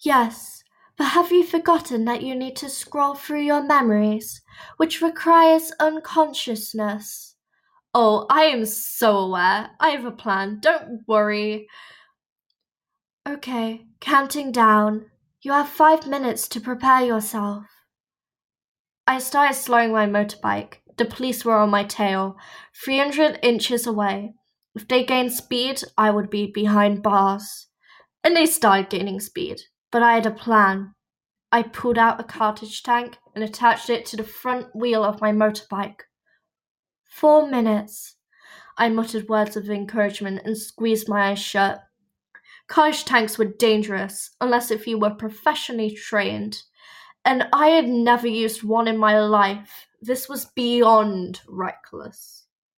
Yes, but have you forgotten that you need to scroll through your memories, which requires unconsciousness? Oh, I am so aware. I have a plan. Don't worry. Okay, counting down. You have 5 minutes to prepare yourself. I started slowing my motorbike. The police were on my tail, 300 inches away. If they gained speed, I would be behind bars. And they started gaining speed. But I had a plan. I pulled out a cartridge tank and attached it to the front wheel of my motorbike. 4 minutes. I muttered words of encouragement and squeezed my eyes shut. Cartridge tanks were dangerous, unless if you were professionally trained. And I had never used one in my life. This was beyond reckless.